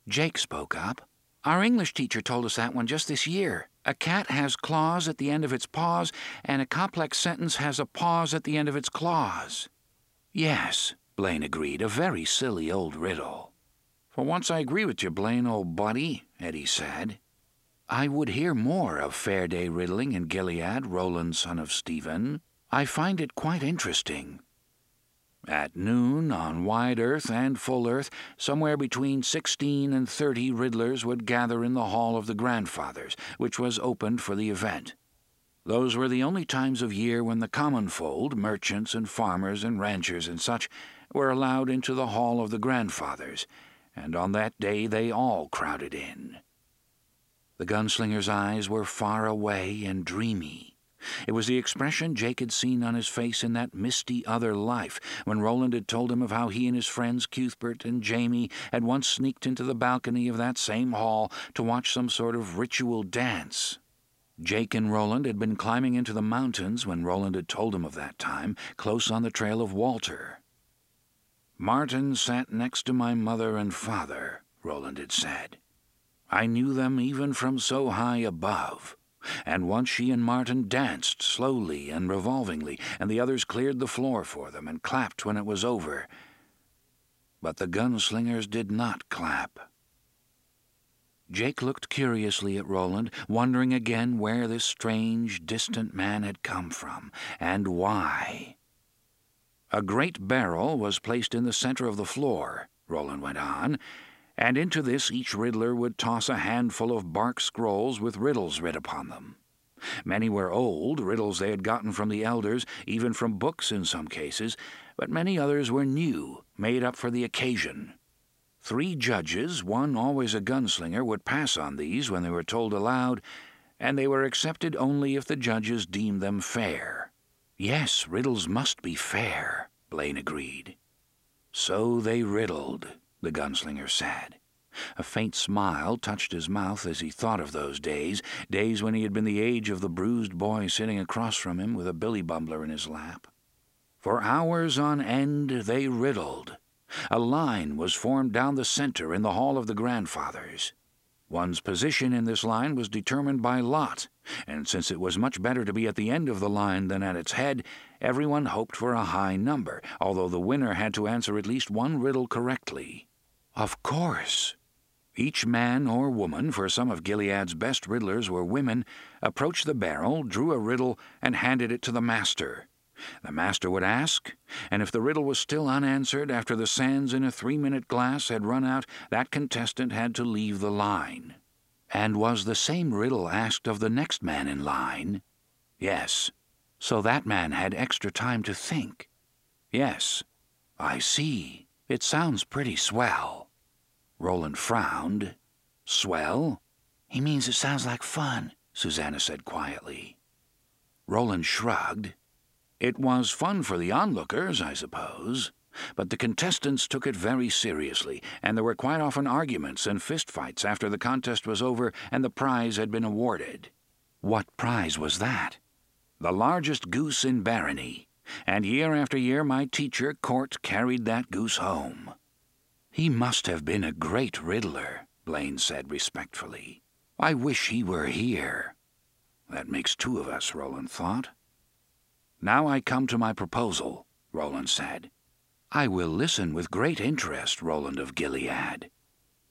Jake spoke up. "Our English teacher told us that one just this year. A cat has claws at the end of its paws, and a complex sentence has a pause at the end of its claws." "Yes," Blaine agreed, "a very silly old riddle." "For once I agree with you, Blaine, old buddy," Eddie said. "I would hear more of Fair-day riddling in Gilead, Roland, son of Stephen. I find it quite interesting." At noon, on wide earth and full earth, somewhere between 16 and 30 riddlers would gather in the Hall of the Grandfathers, which was opened for the event. Those were the only times of year when the common folk, merchants and farmers and ranchers and such, were allowed into the Hall of the Grandfathers, and on that day they all crowded in. The gunslinger's eyes were far away and dreamy. It was the expression Jake had seen on his face in that misty other life, when Roland had told him of how he and his friends Cuthbert and Jamie had once sneaked into the balcony of that same hall to watch some sort of ritual dance. Jake and Roland had been climbing into the mountains when Roland had told him of that time, close on the trail of Walter. "Martin sat next to my mother and father," Roland had said. "I knew them even from so high above. And once she and Martin danced slowly and revolvingly, and the others cleared the floor for them and clapped when it was over. But the gunslingers did not clap." Jake looked curiously at Roland, wondering again where this strange, distant man had come from, and why. "A great barrel was placed in the center of the floor," Roland went on, "and into this each riddler would toss a handful of bark scrolls with riddles writ upon them. Many were old, riddles they had gotten from the elders, even from books in some cases, but many others were new, made up for the occasion. 3 judges, one always a gunslinger, would pass on these when they were told aloud, and they were accepted only if the judges deemed them fair." "Yes, riddles must be fair," Blaine agreed. "So they riddled," the gunslinger said. A faint smile touched his mouth as he thought of those days when he had been the age of the bruised boy sitting across from him with a billy bumbler in his lap. "For hours on end they riddled. A line was formed down the center in the Hall of the Grandfathers. One's position in this line was determined by lot, and since it was much better to be at the end of the line than at its head, everyone hoped for a high number, although the winner had to answer at least one riddle correctly." "Of course." Each man or woman, for some of Gilead's best riddlers were women, approached the barrel, drew a riddle, and handed it to the master. The master would ask, and if the riddle was still unanswered after the sands in a 3-minute glass had run out, that contestant had to leave the line. "And was the same riddle asked of the next man in line?" "Yes." "So that man had extra time to think?" "Yes." "I see. It sounds pretty swell." Roland frowned. "Swell?" "He means it sounds like fun," Susanna said quietly. Roland shrugged. "It was fun for the onlookers, I suppose, but the contestants took it very seriously, and there were quite often arguments and fistfights after the contest was over and the prize had been awarded." "What prize was that?" "The largest goose in Barony, and year after year my teacher, Court, carried that goose home." "He must have been a great riddler," Blaine said respectfully. "I wish he were here." "That makes 2 of us," Roland thought. "Now I come to my proposal," Roland said. "I will listen with great interest, Roland of Gilead."